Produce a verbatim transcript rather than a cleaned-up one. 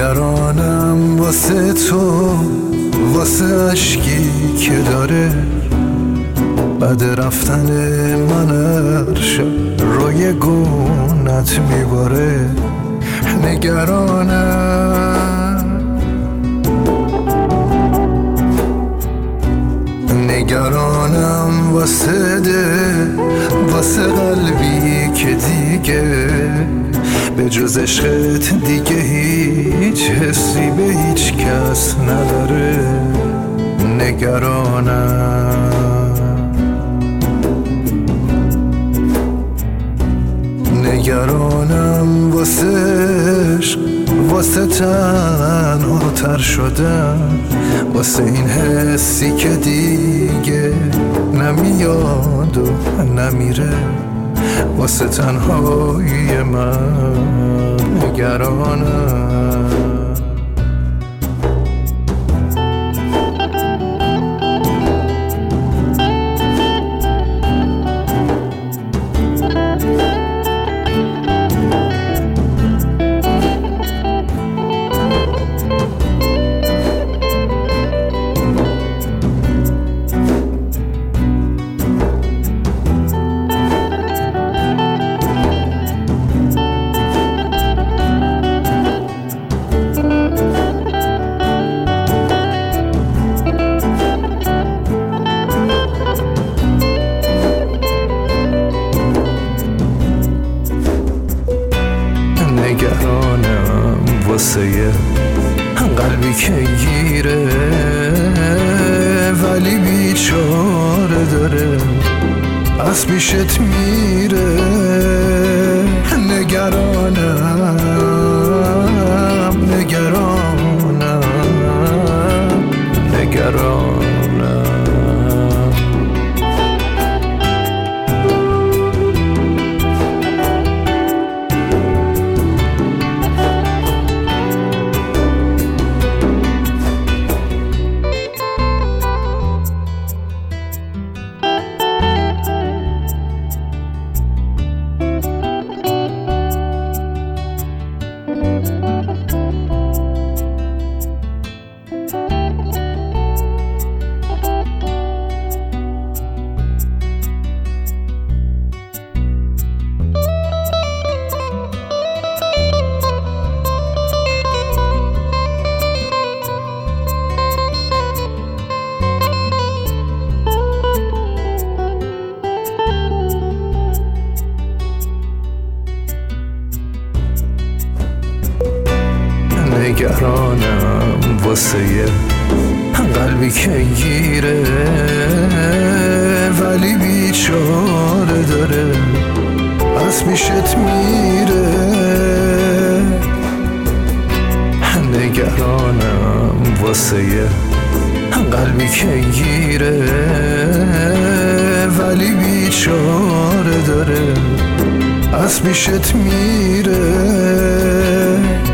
نگرانم واسه تو، واسه عشقی که داره بعد رفتن من هر شب روی گونت میباره. نگرانم نگرانم واسه ده، واسه قلبی که دیگه به جز عشقت دیگه هیچ حسی به هیچ کس نداره. نگرانم نگرانم واسه عشق، واسه تنهاتر شدم، واسه این حسی که دیگه نمیاد و نمیره، واسه تنهایی من نگرانم. نگرانم واسه یه قلبی که گیره ولی بیچاره داره از پیشت میره. نگرانم نگرانم نگرانم نگرانم واسه یه قلبی که گیره ولی بیچاره داره از پیشت میره. نگرانم واسه یه قلبی که گیره ولی بیچاره داره از پیشت میره.